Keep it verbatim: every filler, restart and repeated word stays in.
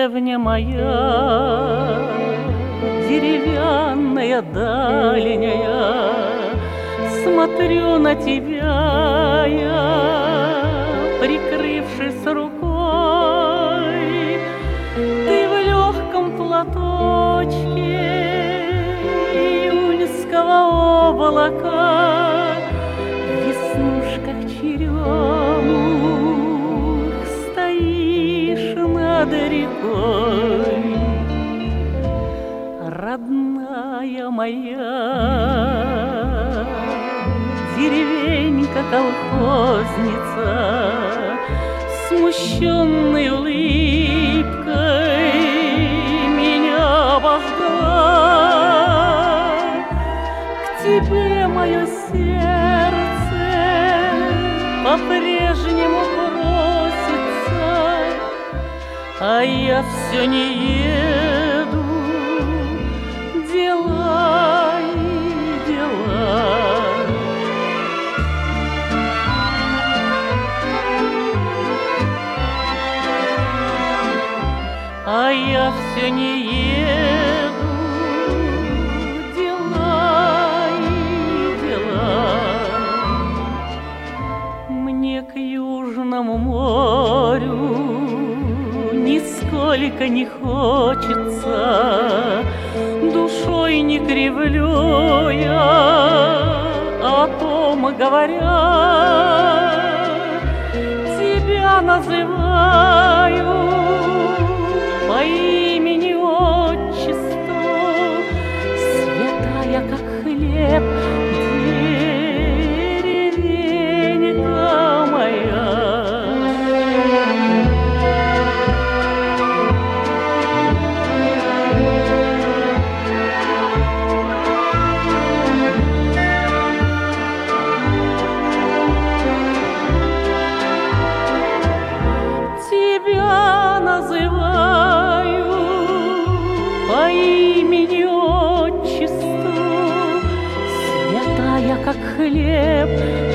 Деревня моя, деревянная, дальняя, смотрю на тебя я, прикрывшись рукой. Ты в легком платочке июньского облака, в веснушках черемух стоишь над рекой. Родная моя деревенька колхозница, смущенной улыбкой меня обожгла. К тебе мое сердце по-прежнему просится, а я все не еду. Дела и дела. А я все не еду. Дела и дела. Мне к Южному морю нисколько не хочется, душой не кривлю я, о том говоря, тебя называю по имени отчеству, святая, как хлеб, деревенька моя. Тебя называю по имени отчеству, святая, как хлеб,